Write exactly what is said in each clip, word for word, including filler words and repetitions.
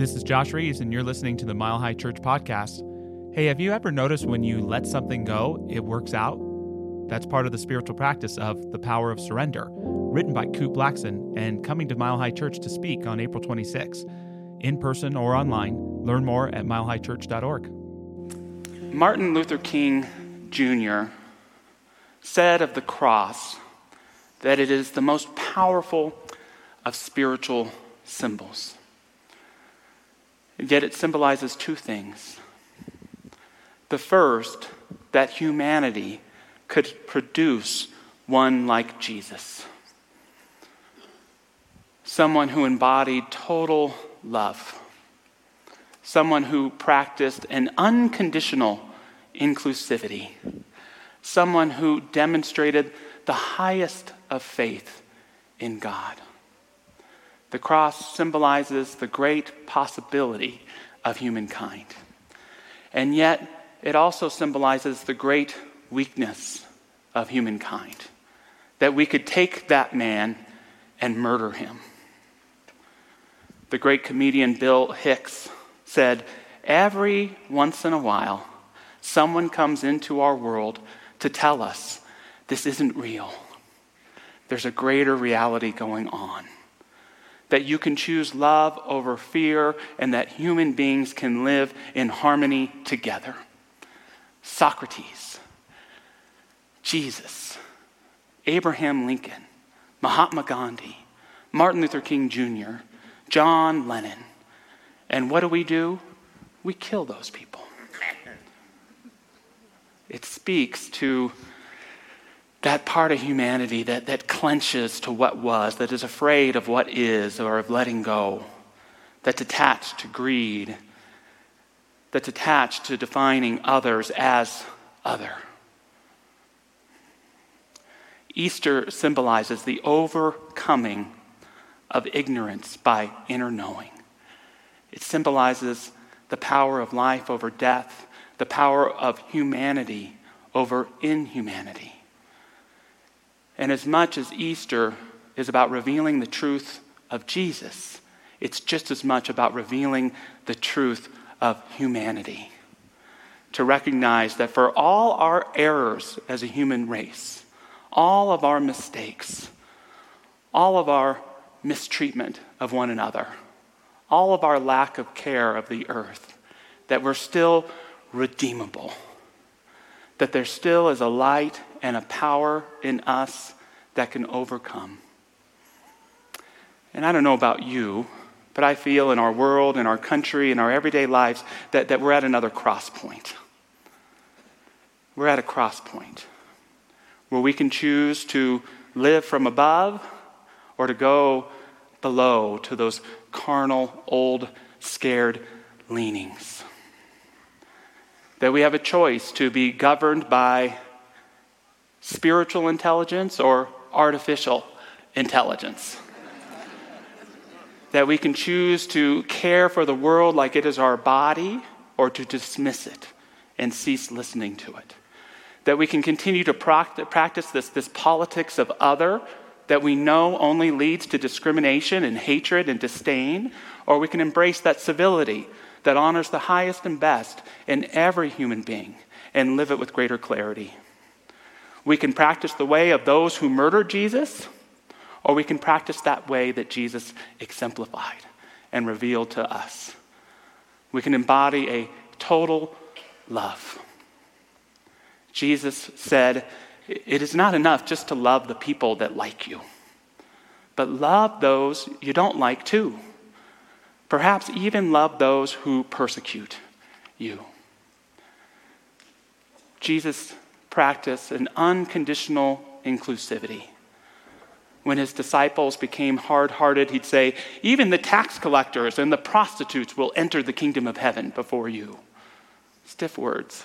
This is Josh Reeves, and you're listening to the Mile High Church podcast. Hey, have you ever noticed when you let something go, it works out? That's part of the spiritual practice of The Power of Surrender, written by Coop Blackson and coming to Mile High Church to speak on April twenty-sixth. In person or online, learn more at mile high church dot org. Martin Luther King Junior said of the cross that it is the most powerful of spiritual symbols. Yet it symbolizes two things. The first, that humanity could produce one like Jesus. Someone who embodied total love. Someone who practiced an unconditional inclusivity. Someone who demonstrated the highest of faith in God. The cross symbolizes the great possibility of humankind. And yet, it also symbolizes the great weakness of humankind. That we could take that man and murder him. The great comedian Bill Hicks said, "Every once in a while, someone comes into our world to tell us this isn't real. There's a greater reality going on. That you can choose love over fear and that human beings can live in harmony together." Socrates, Jesus, Abraham Lincoln, Mahatma Gandhi, Martin Luther King Junior, John Lennon. And what do we do? We kill those people. It speaks to that part of humanity that, that clenches to what was, that is afraid of what is or of letting go, that's attached to greed, that's attached to defining others as other. Easter symbolizes the overcoming of ignorance by inner knowing. It symbolizes the power of life over death, the power of humanity over inhumanity. And as much as Easter is about revealing the truth of Jesus, it's just as much about revealing the truth of humanity. To recognize that for all our errors as a human race, all of our mistakes, all of our mistreatment of one another, all of our lack of care of the earth, that we're still redeemable. That there still is a light and a power in us that can overcome. And I don't know about you, but I feel in our world, in our country, in our everyday lives, that, that we're at another cross point. We're at a cross point where we can choose to live from above or to go below to those carnal, old, scared leanings. That we have a choice to be governed by spiritual intelligence or artificial intelligence. That we can choose to care for the world like it is our body or to dismiss it and cease listening to it. That we can continue to practice this, this politics of other that we know only leads to discrimination and hatred and disdain, or we can embrace that civility that honors the highest and best in every human being and live it with greater clarity. We can practice the way of those who murdered Jesus, or we can practice that way that Jesus exemplified and revealed to us. We can embody a total love. Jesus said, "It is not enough just to love the people that like you, but love those you don't like too. Perhaps even love those who persecute you." Jesus practiced an unconditional inclusivity. When his disciples became hard-hearted, he'd say, "Even the tax collectors and the prostitutes will enter the kingdom of heaven before you." Stiff words.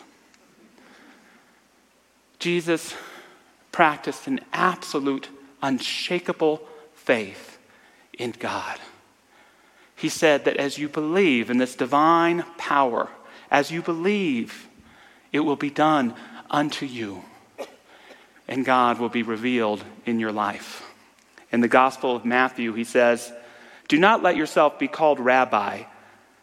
Jesus practiced an absolute, unshakable faith in God. He said that as you believe in this divine power, as you believe, it will be done unto you, and God will be revealed in your life. In the Gospel of Matthew, he says, "Do not let yourself be called rabbi,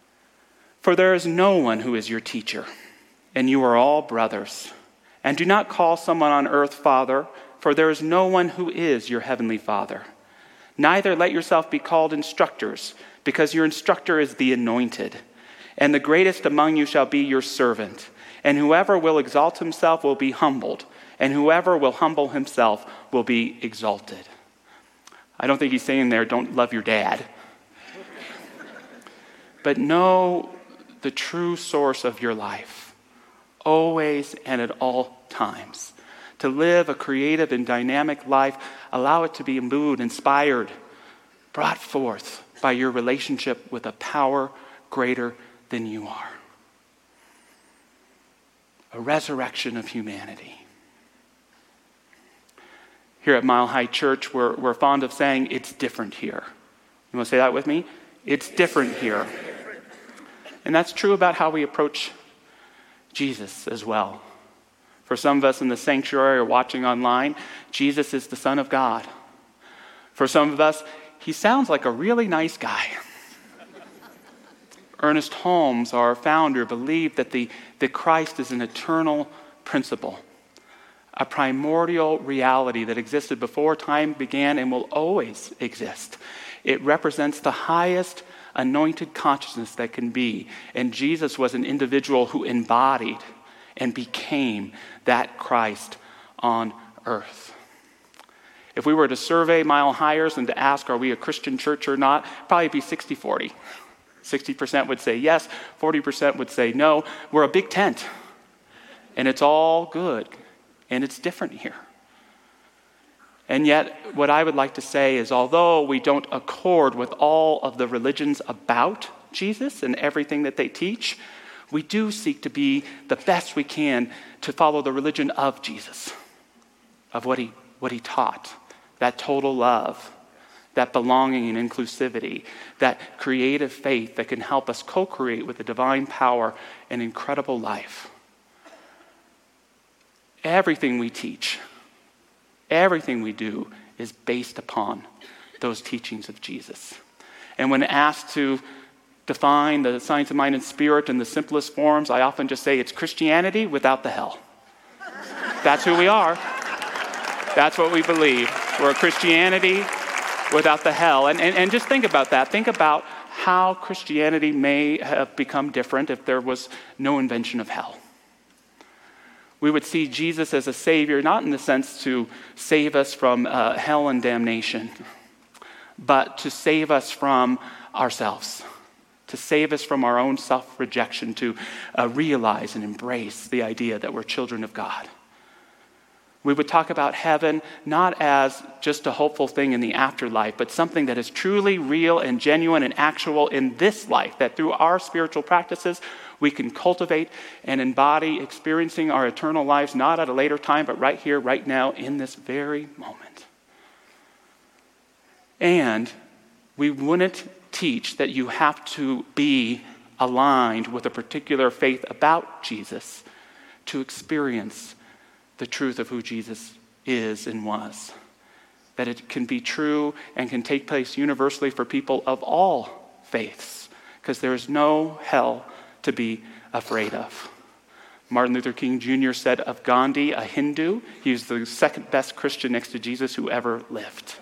For there is no one who is your teacher, and you are all brothers. And do not call someone on earth Father, for there is no one who is your heavenly Father. Neither let yourself be called instructors, because your instructor is the anointed. And the greatest among you shall be your servant. And whoever will exalt himself will be humbled, and whoever will humble himself will be exalted. I don't think he's saying there, don't love your dad. But know the true source of your life, always and at all times. To live a creative and dynamic life, allow it to be imbued, inspired, brought forth by your relationship with a power greater than you are. A resurrection of humanity. Here at Mile High Church, we're, we're fond of saying, it's different here. You want to say that with me? It's different here. And that's true about how we approach Jesus as well. For some of us in the sanctuary or watching online, Jesus is the Son of God. For some of us, he sounds like a really nice guy. Ernest Holmes, our founder, believed that the that Christ is an eternal principle, a primordial reality that existed before time began and will always exist. It represents the highest anointed consciousness that can be. And Jesus was an individual who embodied and became that Christ on earth. If we were to survey Mile Highers and to ask, are we a Christian church or not, probably be sixty forty. sixty percent would say yes, forty percent would say no. We're a big tent, and it's all good, and it's different here. And yet, what I would like to say is, although we don't accord with all of the religions about Jesus and everything that they teach, we do seek to be the best we can to follow the religion of Jesus, of what he, what he taught, that total love, that belonging and inclusivity, that creative faith that can help us co-create with the divine power and incredible life. Everything we teach, everything we do is based upon those teachings of Jesus. And when asked to define the science of mind and spirit in the simplest forms, I often just say it's Christianity without the hell. That's who we are. That's what we believe. We're a Christianity without the hell. And, and, and just think about that. Think about how Christianity may have become different if there was no invention of hell. We would see Jesus as a savior, not in the sense to save us from uh, hell and damnation, but to save us from ourselves, to save us from our own self-rejection, to uh, realize and embrace the idea that we're children of God. We would talk about heaven not as just a hopeful thing in the afterlife, but something that is truly real and genuine and actual in this life, that through our spiritual practices, we can cultivate and embody experiencing our eternal lives, not at a later time, but right here, right now, in this very moment. And we wouldn't teach that you have to be aligned with a particular faith about Jesus to experience the truth of who Jesus is and was. That it can be true and can take place universally for people of all faiths, because there is no hell to be afraid of. Martin Luther King Junior said of Gandhi, a Hindu, he was the second best Christian next to Jesus who ever lived.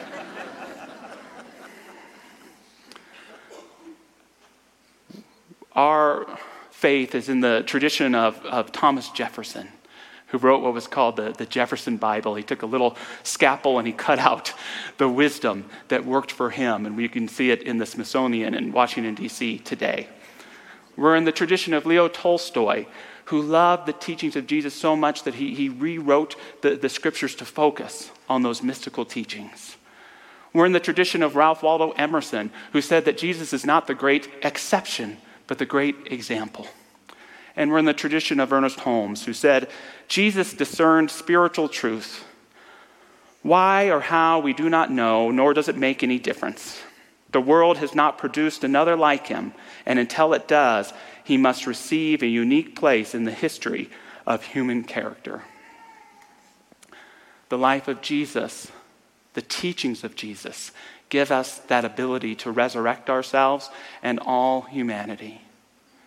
Our faith is in the tradition of, of Thomas Jefferson, who wrote what was called the, the Jefferson Bible. He took a little scalpel and he cut out the wisdom that worked for him. And we can see it in the Smithsonian in Washington, D C today. We're in the tradition of Leo Tolstoy, who loved the teachings of Jesus so much that he, he rewrote the, the scriptures to focus on those mystical teachings. We're in the tradition of Ralph Waldo Emerson, who said that Jesus is not the great exception, but the great example. And we're in the tradition of Ernest Holmes, who said, Jesus discerned spiritual truth. Why or how, we do not know, nor does it make any difference. The world has not produced another like him, and until it does, he must receive a unique place in the history of human character. The life of Jesus, the teachings of Jesus, give us that ability to resurrect ourselves and all humanity.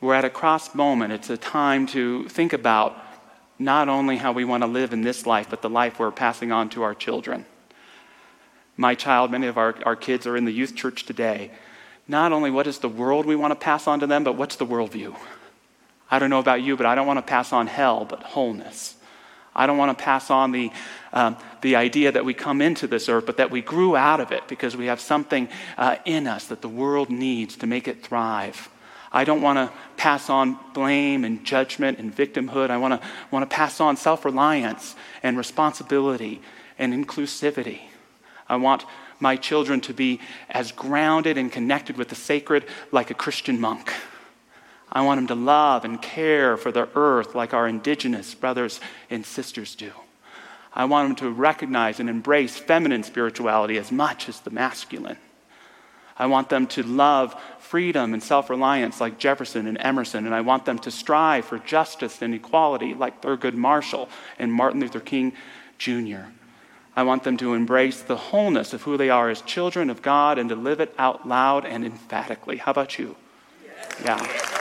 We're at a cross moment. It's a time to think about not only how we want to live in this life, but the life we're passing on to our children. My child, many of our, our kids are in the youth church today. Not only what is the world we want to pass on to them, but what's the worldview? I don't know about you, but I don't want to pass on hell, but wholeness. I don't want to pass on the um, the idea that we come into this earth, but that we grew out of it because we have something uh, in us that the world needs to make it thrive. I don't want to pass on blame and judgment and victimhood. I want to want to pass on self-reliance and responsibility and inclusivity. I want my children to be as grounded and connected with the sacred like a Christian monk. I want them to love and care for the earth like our indigenous brothers and sisters do. I want them to recognize and embrace feminine spirituality as much as the masculine. I want them to love freedom and self-reliance like Jefferson and Emerson, and I want them to strive for justice and equality like Thurgood Marshall and Martin Luther King Junior I want them to embrace the wholeness of who they are as children of God and to live it out loud and emphatically. How about you? Yeah.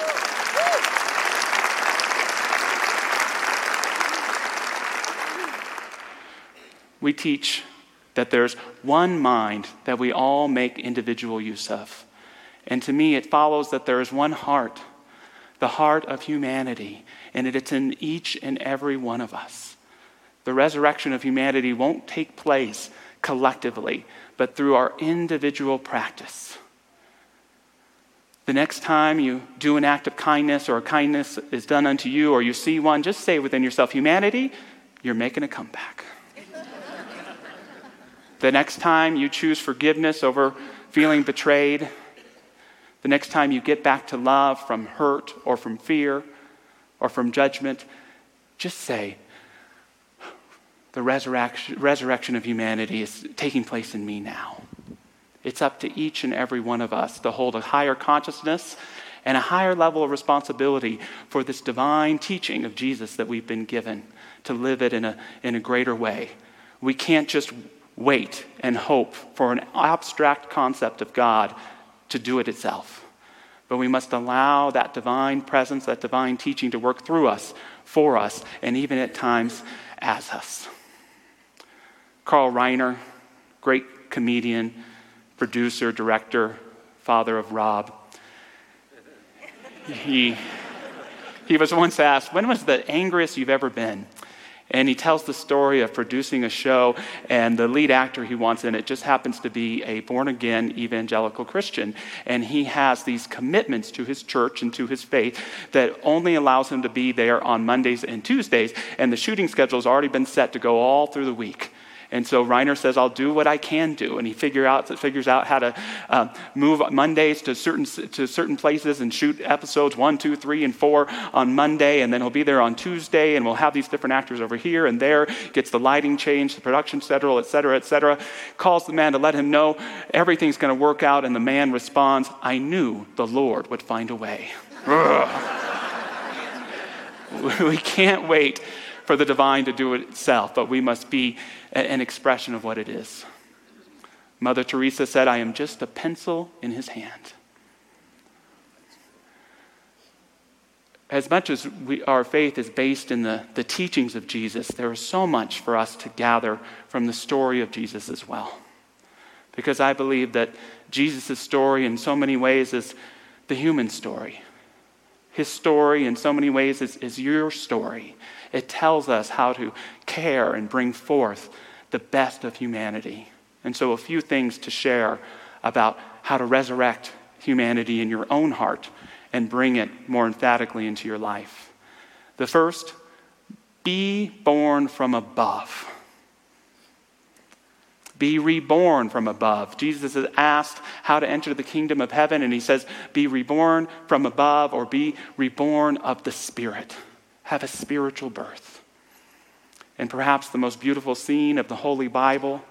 We teach that there's one mind that we all make individual use of. And to me, it follows that there is one heart, the heart of humanity, and it's in each and every one of us. The resurrection of humanity won't take place collectively, but through our individual practice. The next time you do an act of kindness or a kindness is done unto you or you see one, just say within yourself, humanity, you're making a comeback. The next time you choose forgiveness over feeling betrayed, the next time you get back to love from hurt or from fear or from judgment, just say, the resurrection, resurrection of humanity is taking place in me now. It's up to each and every one of us to hold a higher consciousness and a higher level of responsibility for this divine teaching of Jesus that we've been given, to live it in a, in a greater way. We can't just wait and hope for an abstract concept of God to do it itself. But we must allow that divine presence, that divine teaching to work through us, for us, and even at times as us. Carl Reiner, great comedian, producer, director, father of Rob. He, he was once asked, when was the angriest you've ever been? And he tells the story of producing a show, and the lead actor he wants in it just happens to be a born-again evangelical Christian. And he has these commitments to his church and to his faith that only allows him to be there on Mondays and Tuesdays, and the shooting schedule has already been set to go all through the week. And so Reiner says, I'll do what I can do. And he figure out, figures out how to uh, move Mondays to certain to certain places and shoot episodes one, two, three, and four on Monday. And then he'll be there on Tuesday, and we'll have these different actors over here and there. Gets the lighting changed, the production schedule, et cetera, et cetera. Calls the man to let him know everything's going to work out. And the man responds, I knew the Lord would find a way. We can't wait for the divine to do it itself, but we must be an expression of what it is. Mother Teresa said, I am just a pencil in his hand. As much as we, our faith is based in the, the teachings of Jesus, there is so much for us to gather from the story of Jesus as well. Because I believe that Jesus' story in so many ways is the human story. His story in so many ways is, is your story. It tells us how to care and bring forth the best of humanity. And so a few things to share about how to resurrect humanity in your own heart and bring it more emphatically into your life. The first, be born from above. Be reborn from above. Jesus is asked how to enter the kingdom of heaven, and he says, be reborn from above, or be reborn of the Spirit. Have a spiritual birth. And perhaps the most beautiful scene of the Holy Bible,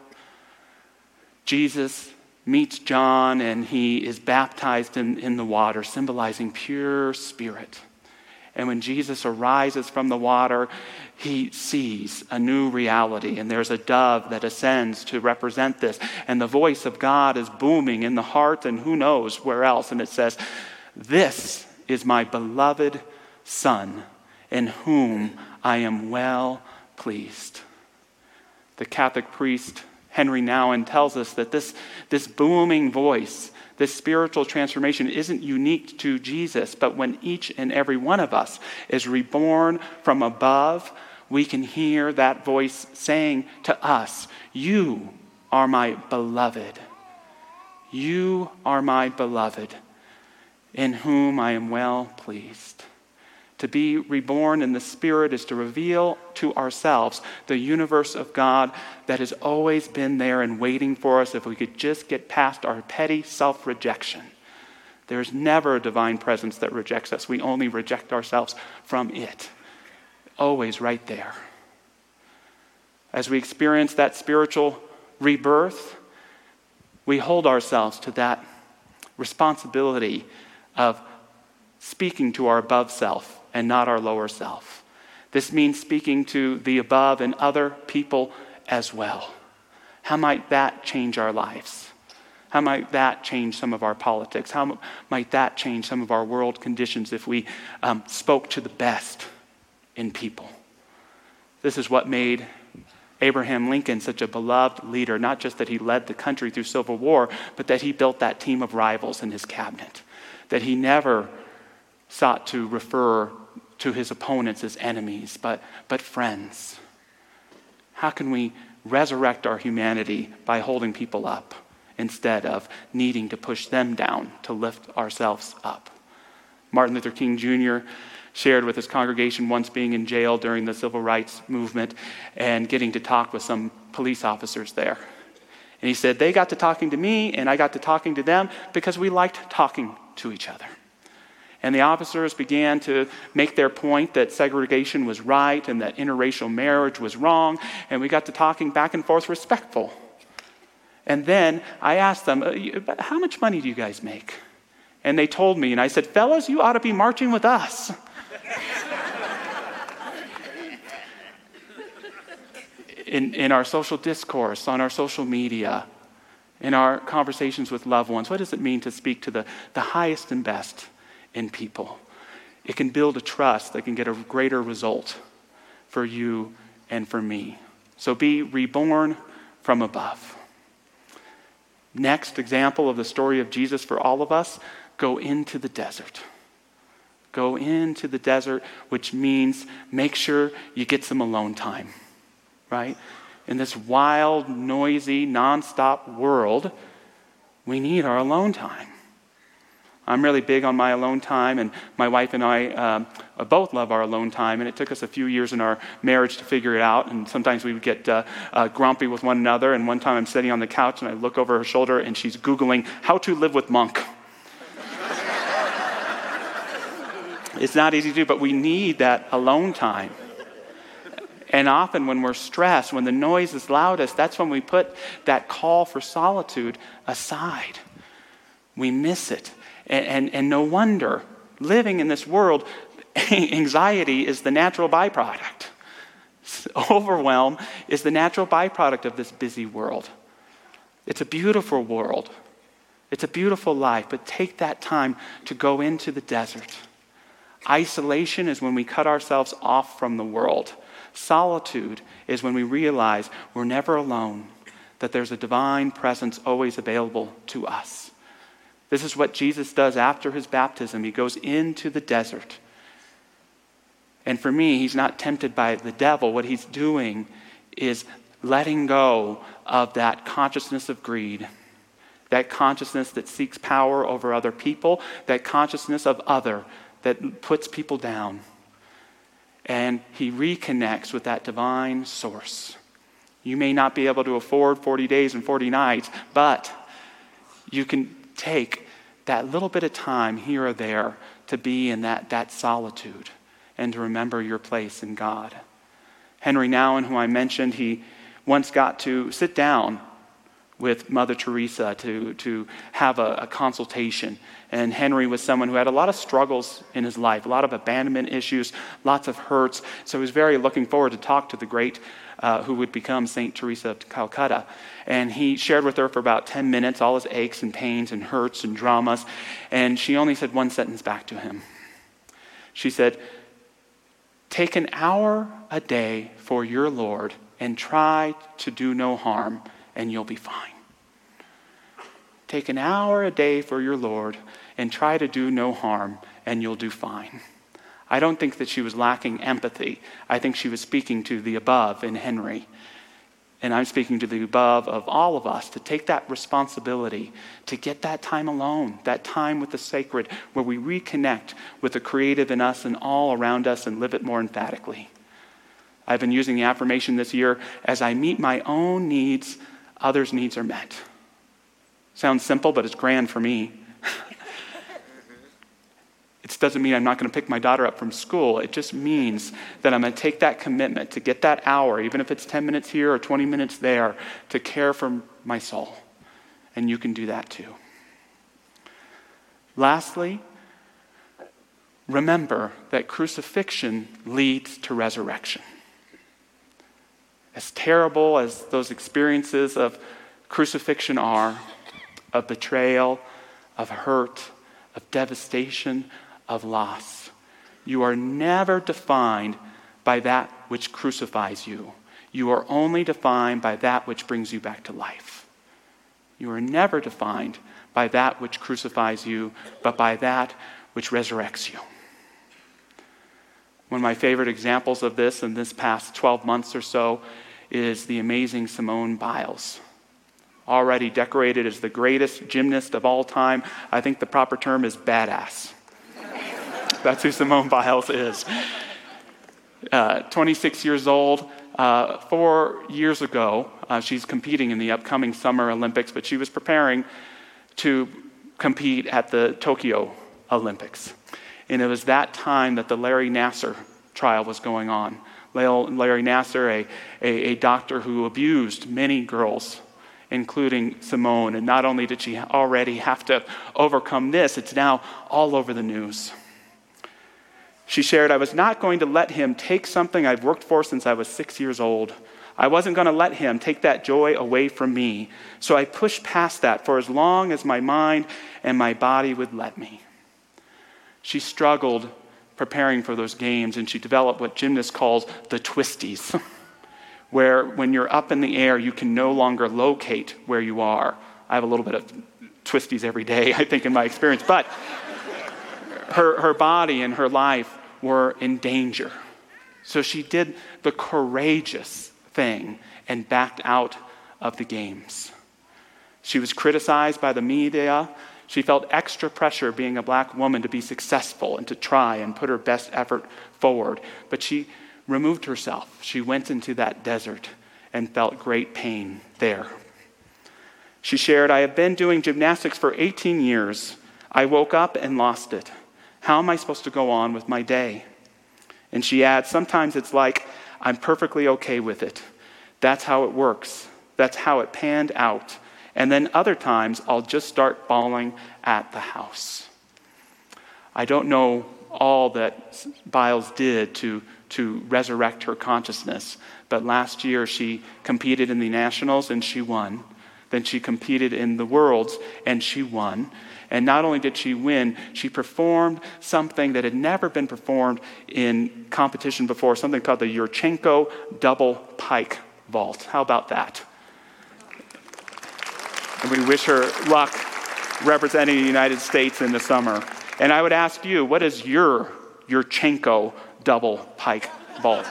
Jesus meets John and he is baptized in, in the water, symbolizing pure spirit. And when Jesus arises from the water, he sees a new reality. And there's a dove that ascends to represent this. And the voice of God is booming in the heart and who knows where else. And it says, this is my beloved Son, in whom I am well pleased. The Catholic priest Henry Nouwen tells us that this, this booming voice, this spiritual transformation isn't unique to Jesus, but when each and every one of us is reborn from above, we can hear that voice saying to us, "You are my beloved. You are my beloved, in whom I am well pleased." To be reborn in the Spirit is to reveal to ourselves the universe of God that has always been there and waiting for us if we could just get past our petty self-rejection. There's never a divine presence that rejects us. We only reject ourselves from it. Always right there. As we experience that spiritual rebirth, we hold ourselves to that responsibility of speaking to our above self and not our lower self. This means speaking to the above and other people as well. How might that change our lives? How might that change some of our politics? How might that change some of our world conditions if we um, spoke to the best in people? This is what made Abraham Lincoln such a beloved leader, not just that he led the country through Civil War, but that he built that team of rivals in his cabinet, that he never sought to refer to his opponents as enemies, but, but friends. How can we resurrect our humanity by holding people up instead of needing to push them down to lift ourselves up? Martin Luther King Junior shared with his congregation once being in jail during the civil rights movement and getting to talk with some police officers there. And he said, they got to talking to me and I got to talking to them because we liked talking to each other. And the officers began to make their point that segregation was right and that interracial marriage was wrong. And we got to talking back and forth respectful. And then I asked them, how much money do you guys make? And they told me, and I said, fellas, you ought to be marching with us. in, in our social discourse, on our social media, in our conversations with loved ones, what does it mean to speak to the, the highest and best in people? It can build a trust that can get a greater result for you and for me. So be reborn from above. Next example of the story of Jesus for all of us, go into the desert. Go into the desert, which means make sure you get some alone time, right? In this wild, noisy, nonstop world, we need our alone time. I'm really big on my alone time, and my wife and I um, both love our alone time, and it took us a few years in our marriage to figure it out, and sometimes we would get uh, uh, grumpy with one another, and one time I'm sitting on the couch, and I look over her shoulder, and she's Googling how to live with Monk. It's not easy to do, but we need that alone time. And often when we're stressed, when the noise is loudest, that's when we put that call for solitude aside. We miss it. And, and, and no wonder, living in this world, anxiety is the natural byproduct. Overwhelm is the natural byproduct of this busy world. It's a beautiful world. It's a beautiful life, but take that time to go into the desert. Isolation is when we cut ourselves off from the world. Solitude is when we realize we're never alone, that there's a divine presence always available to us. This is what Jesus does after his baptism. He goes into the desert. And for me, he's not tempted by the devil. What he's doing is letting go of that consciousness of greed, that consciousness that seeks power over other people, that consciousness of other that puts people down. And he reconnects with that divine source. You may not be able to afford forty days and forty nights, but you can take that little bit of time here or there to be in that, that solitude and to remember your place in God. Henry Nouwen, who I mentioned, he once got to sit down with Mother Teresa to, to have a, a consultation. And Henry was someone who had a lot of struggles in his life, a lot of abandonment issues, lots of hurts. So he was very looking forward to talk to the great uh, who would become Saint Teresa of Calcutta. And he shared with her for about ten minutes all his aches and pains and hurts and dramas. And she only said one sentence back to him. She said, take an hour a day for your Lord and try to do no harm, and you'll be fine. Take an hour a day for your Lord and try to do no harm, and you'll do fine. I don't think that she was lacking empathy. I think she was speaking to the above in Henry. And I'm speaking to the above of all of us to take that responsibility, to get that time alone, that time with the sacred, where we reconnect with the creative in us and all around us and live it more emphatically. I've been using the affirmation this year, as I meet my own needs, others' needs are met. Sounds simple, but it's grand for me. It doesn't mean I'm not going to pick my daughter up from school. It just means that I'm going to take that commitment to get that hour, even if it's ten minutes here or twenty minutes there, to care for my soul. And you can do that too. Lastly, remember that crucifixion leads to resurrection. As terrible as those experiences of crucifixion are, of betrayal, of hurt, of devastation, of loss, you are never defined by that which crucifies you. You are only defined by that which brings you back to life. You are never defined by that which crucifies you, but by that which resurrects you. One of my favorite examples of this in this past twelve months or so is the amazing Simone Biles. Already decorated as the greatest gymnast of all time. I think the proper term is badass. That's who Simone Biles is. Uh, twenty-six years old. Uh, four years ago, uh, she's competing in the upcoming Summer Olympics, but she was preparing to compete at the Tokyo Olympics. And it was that time that the Larry Nassar trial was going on. Larry Nassar, a, a, a doctor who abused many girls, including Simone. And not only did she already have to overcome this, it's now all over the news. She shared, I was not going to let him take something I've worked for since I was six years old. I wasn't going to let him take that joy away from me. So I pushed past that for as long as my mind and my body would let me. She struggled preparing for those games, and she developed what gymnasts calls the twisties, where when you're up in the air, you can no longer locate where you are. I have a little bit of twisties every day, I think, in my experience. But her, her body and her life were in danger. So she did the courageous thing and backed out of the games. She was criticized by the media. She felt extra pressure being a black woman to be successful and to try and put her best effort forward. But she removed herself. She went into that desert and felt great pain there. She shared, I have been doing gymnastics for eighteen years. I woke up and lost it. How am I supposed to go on with my day? And she adds, sometimes it's like, I'm perfectly okay with it. That's how it works. That's how it panned out. And then other times, I'll just start bawling at the house. I don't know all that Biles did to, to resurrect her consciousness, but last year she competed in the nationals and she won. Then she competed in the worlds and she won. And not only did she win, she performed something that had never been performed in competition before, something called the Yurchenko double pike vault. How about that? And we wish her luck representing the United States in the summer. And I would ask you, what is your Yurchenko double pike vault?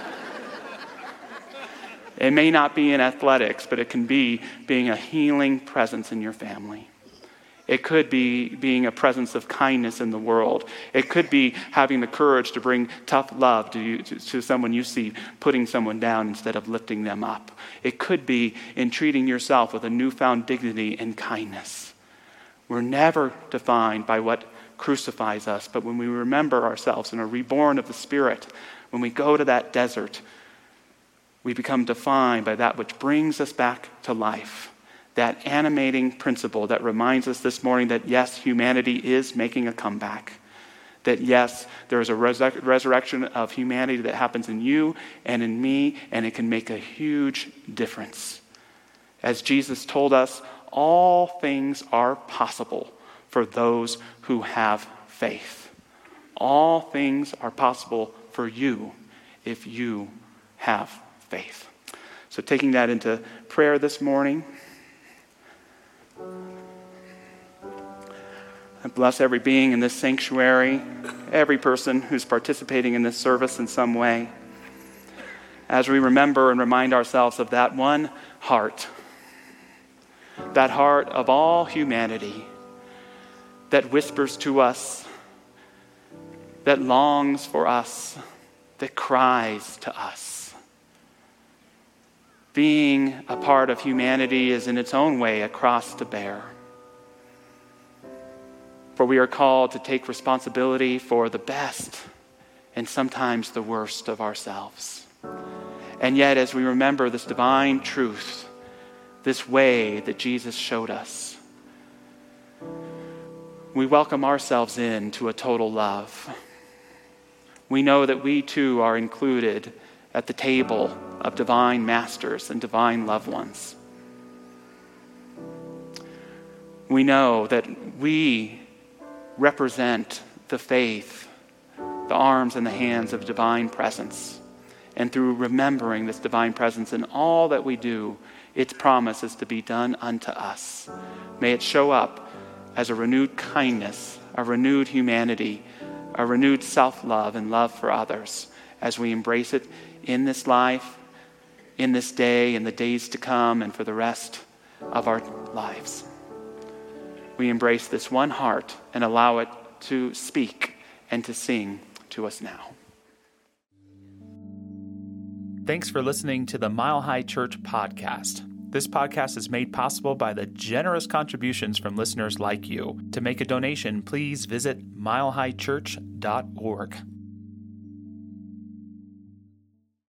It may not be in athletics, but it can be being a healing presence in your family. It could be being a presence of kindness in the world. It could be having the courage to bring tough love to, you, to, to someone you see putting someone down instead of lifting them up. It could be in treating yourself with a newfound dignity and kindness. We're never defined by what crucifies us, but when we remember ourselves and are reborn of the Spirit, when we go to that desert, we become defined by that which brings us back to life. That animating principle that reminds us this morning that yes, humanity is making a comeback. That yes, there is a resur- resurrection of humanity that happens in you and in me, and it can make a huge difference. As Jesus told us, all things are possible for those who have faith. All things are possible for you if you have faith. So taking that into prayer this morning, I bless every being in this sanctuary, every person who's participating in this service in some way, as we remember and remind ourselves of that one heart, that heart of all humanity that whispers to us, that longs for us, that cries to us. Being a part of humanity is in its own way a cross to bear. For we are called to take responsibility for the best and sometimes the worst of ourselves. And yet, as we remember this divine truth, this way that Jesus showed us, we welcome ourselves into a total love. We know that we too are included at the table of divine masters and divine loved ones. We know that we represent the faith, the arms and the hands of divine presence. And through remembering this divine presence in all that we do, its promise is to be done unto us. May it show up as a renewed kindness, a renewed humanity, a renewed self-love and love for others as we embrace it in this life, in this day, in the days to come, and for the rest of our lives. We embrace this one heart and allow it to speak and to sing to us now. Thanks for listening to the Mile High Church podcast. This podcast is made possible by the generous contributions from listeners like you. To make a donation, please visit mile high church dot org.